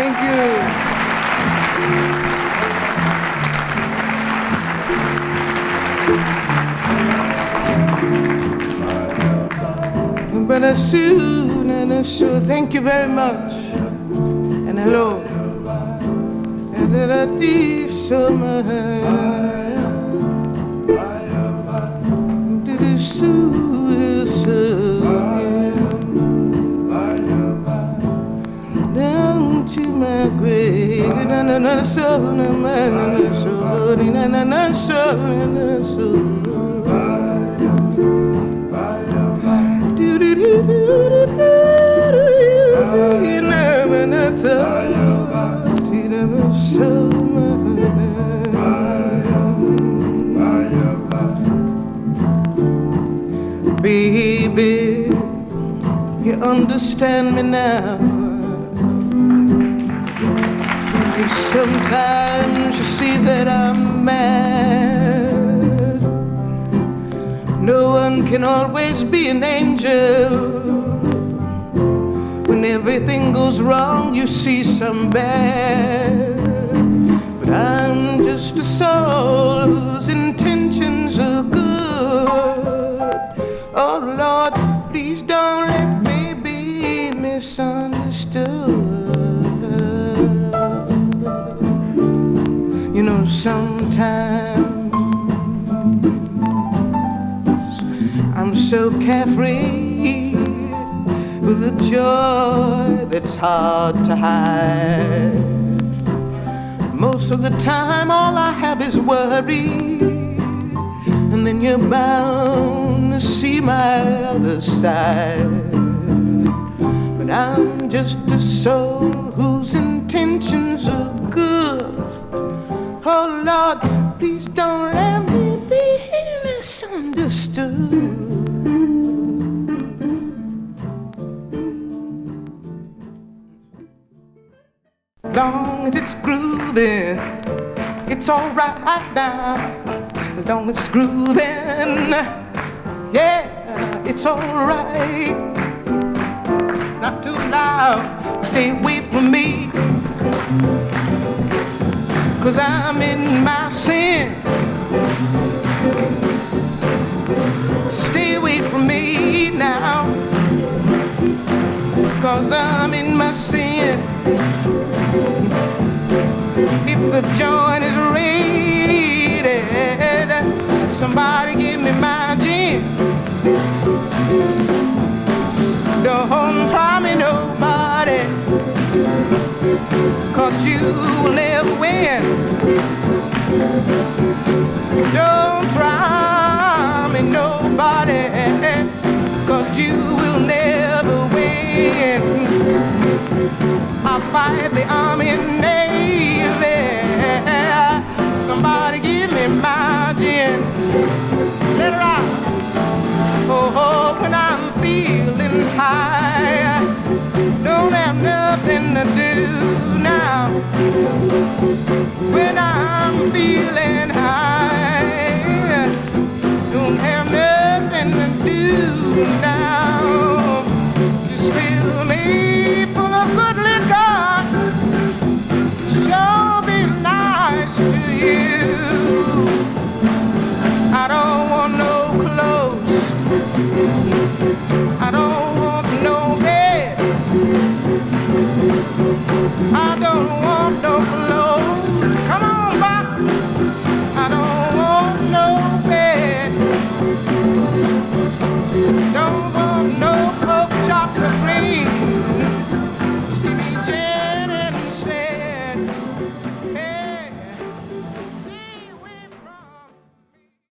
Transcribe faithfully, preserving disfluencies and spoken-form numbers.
Thank you. But I soon and I sure thank you very much. And hello. And then I did so much. Did it soon down to my grave. Na na na so na na na so na na na so na so. Baby, you understand me now. Sometimes you see that I'm mad. No one can always be an angel. When everything goes wrong, you see some bad. But I'm just a soul whose intentions are good. Oh Lord, please don't let me be misunderstood. You know, sometimes I'm so carefree with a joy that's hard to hide. Most of the time all I have is worry, and then you're bound to see my other side. But I'm just a soul whose intentions are good. Oh Lord, please don't let me be misunderstood. Long as it's grooving, it's alright now. As long as it's grooving, yeah, it's alright. Not too loud, stay away from me, 'cause I'm in my sin. Stay away from me now, 'cause I'm in my sin. If the joint is raided, somebody give me my gin. Don't try me nobody, 'cause you will never win. Don't try me nobody, 'cause you will never win. I fight the army and navy. Somebody give me my gin. Let it rock. Oh, oh, when I'm feeling high, don't have nothing to do now. When I'm feeling high, don't have nothing to do now.